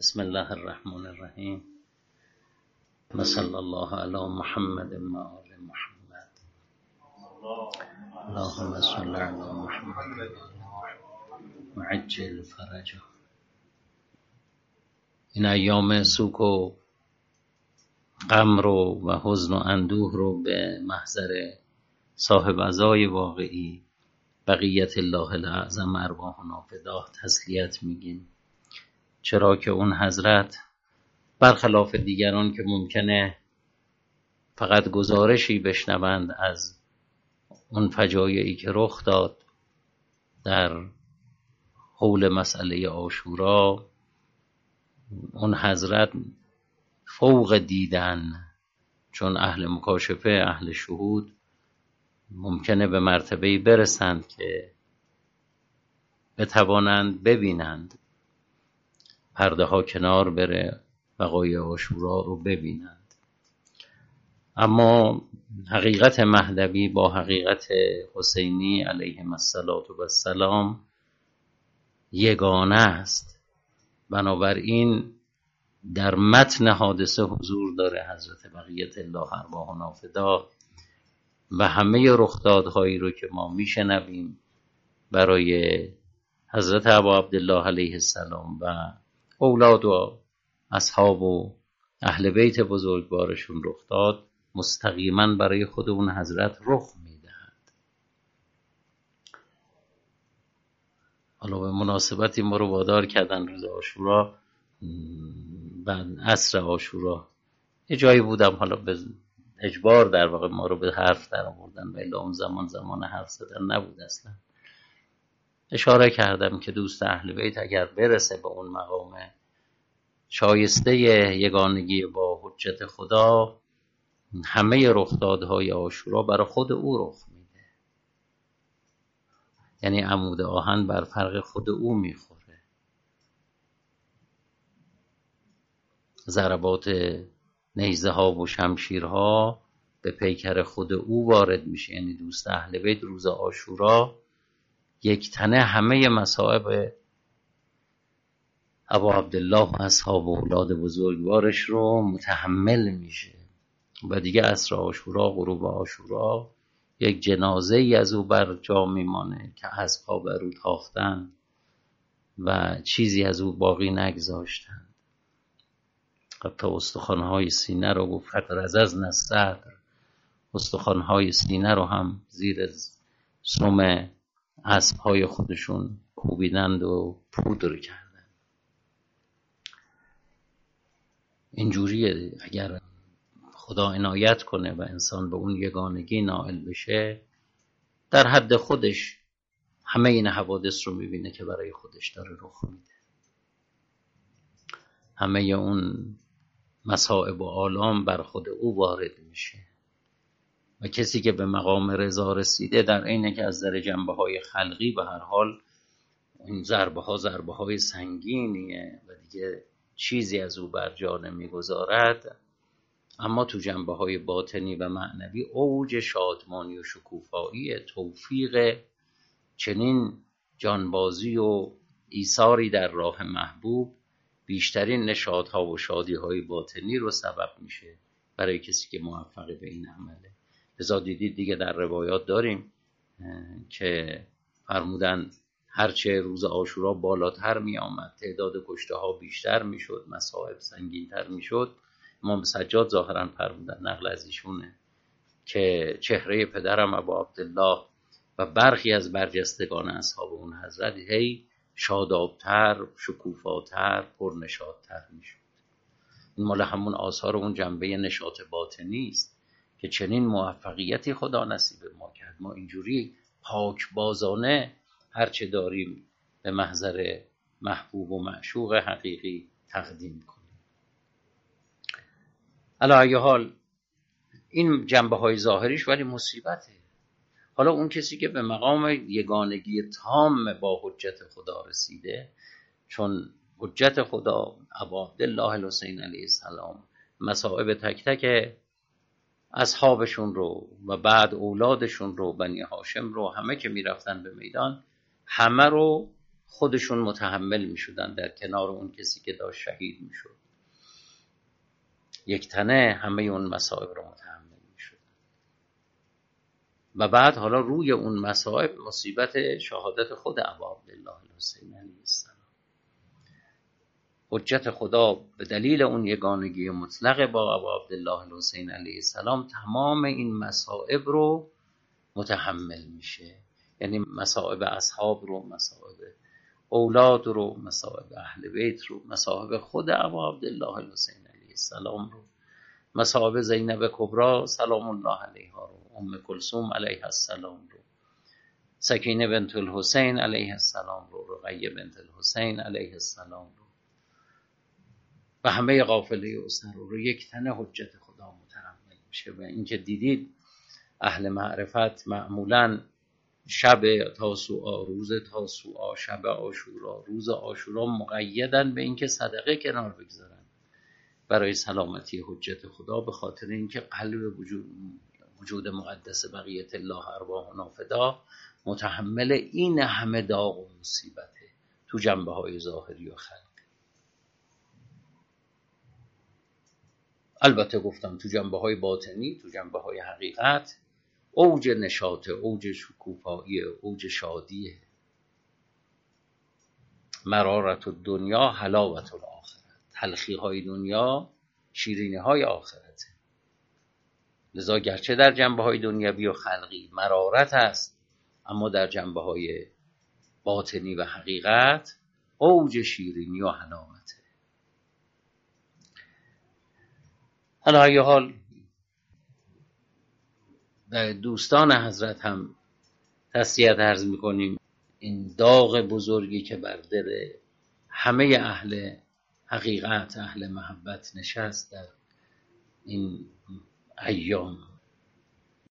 بسم الله الرحمن الرحیم و صلی الله علی محمد و آل محمد. اللهم صل علی محمد و عجل فرجه. این ایام سوک و غم رو و حزن و اندوه رو به محضر صاحب عزای واقعی بقیت الله الاعظم ارواحنا فداه تسلیت میگیم، چرا که اون حضرت برخلاف دیگران که ممکنه فقط گزارشی بشنوند از اون فجایعی که رخ داد در حول مسئله عاشورا، اون حضرت فوق دیدن، چون اهل مکاشفه اهل شهود ممکنه به مرتبه‌ای برسند که بتوانند ببینند، پرده ها کنار بره، بقای عاشورا رو ببینند. اما حقیقت مهدوی با حقیقت حسینی علیهم السلام یگانه است. بنابراین در متن حادثه حضور داره حضرت بقیت الله ارواحنا فداه و همه رخدادهایی رو که ما میشنویم برای حضرت ابا عبدالله علیه السلام و اولاد و اصحاب و اهل بیت بزرگوارشون رخ داد، مستقیما برای خود اون حضرت رخ میدهد. حالا به مناسبتی ما رو وادار کردن روز عاشورا، بعد عصر عاشورا یه جایی بودم، حالا به اجبار در واقع ما رو به حرف در آوردن و الا اون زمان حرف زدن نبود اصلا. اشاره کردم که دوست اهل بیت اگر برسه به اون مقام شایسته یگانگی با حجت خدا، همه رخدادهای عاشورا برای خود او رخ میده، یعنی عمود آهن بر فرق خود او میخوره، ضربات نیزه ها و شمشیرها به پیکر خود او وارد میشه. یعنی دوست اهل بیت روز عاشورا یک تنه همه مصائب ابا عبدالله و اصحاب و اولاد بزرگوارش رو متحمل میشه و دیگه عصر عاشورا، غروب عاشورا، یک جنازه ای از او بر جا میمانه که اسب‌ها بر او تاختن و چیزی از او باقی نگذاشتن. حتی استخوان‌های سینه رو گفت رززن الصدر، استخوان‌های سینه رو هم زیر سم اسب‌های خودشون کوبیدند و پودر کردند. اینجوریه اگر خدا عنایت کنه و انسان به اون یگانگی نائل بشه، در حد خودش همه این حوادث رو میبینه که برای خودش داره رخ میده. همه اون مصائب و آلام بر خود او وارد میشه و کسی که به مقام رضا رسیده، در اینه که از نظر جنبه های خلقی به هر حال این ضربه های سنگینیه و دیگه چیزی از او بر جا نمیگذارد، اما تو جنبه های باطنی و معنوی اوج شادمانی و شکوفایی توفیق چنین جانبازی و ایثاری در راه محبوب بیشترین نشاطها و شادیهای باطنی رو سبب میشه برای کسی که موفق به این عمله. لذا دیدید دیگه در روایات داریم که فرمودن هرچه روز عاشورا بالاتر می آمد تعداد کشته ها بیشتر می شد، مصائب سنگین تر می شد. امام سجاد ظاهرا فرمودن، نقل از ایشونه، که چهره پدرم ابا عبدالله و برخی از برجستگان اصحاب اون حضرت هی شادابتر، شکوفاتر، پرنشاطتر می شد. این مال همون آثار اون جنبه نشاط باطنی است که چنین موفقیتی خدا نصیب ما کرد. ما اینجوری پاکبازانه هرچه داریم به محضر محبوب و معشوق حقیقی تقدیم کنیم. علی ای حال این جنبه های ظاهریش ولی مصیبته. حالا اون کسی که به مقام یگانگی تام با حجت خدا رسیده، چون حجت خدا ابا عبدالله الحسین علیه السلام مصائب تک تک اصحابشون رو و بعد اولادشون رو، بنی هاشم رو، همه که میرفتن به میدان، همه رو خودشون متحمل می شدن در کنار اون کسی که داشت شهید می شد. یک تنه همه اون مصائب رو متحمل می شدن. و بعد حالا روی اون مصائب مصیبت شهادت خود ابا عبدالله الحسین علیه السلام. حجت خدا به دلیل اون یگانگی مطلق با ابا عبدالله الحسین علیه السلام تمام این مصائب رو متحمل میشه. یعنی مصائب اصحاب رو، مصائب اولاد رو، مصائب اهل بیت رو، مصائب خود ابا عبدالله الحسین علیه السلام رو، مصائب زینب کبری سلام الله علیها رو، ام کلثوم علیها السلام رو، سکینه بنت الحسین علیه السلام رو، رقیه بنت الحسین علیه السلام رو و همه قافله اسر رو یک تنه حجت خدا متحمل میشه. و اینکه دیدید اهل معرفت معمولاً شب تاسوعا، روز تاسوعا، شب عاشورا، روز عاشورا مقیدن به اینکه صدقه کنار بگذارن برای سلامتی حجت خدا، به خاطر اینکه قلب وجود مقدس بقیت الله ارواحنا فدا متحمل این همه داغ و مصیبته تو جنبه های ظاهری و خلقی. البته گفتم تو جنبه های باطنی، تو جنبه های حقیقت اوج نشاط، اوج شکوفایی، اوج شادیه. مرارت الدنیا حلاوت الاخرت، تلخی های دنیا شیرینی های آخرته. لذا گرچه در جنبه های دنیوی و خلقی مرارت است، اما در جنبه های باطنی و حقیقت اوج شیرینی و حلاوته. حالا ای حال در دوستان حضرت هم تسلیت عرض میکنیم. این داغ بزرگی که بر دل همه اهل حقیقت، اهل محبت نشست در این ایام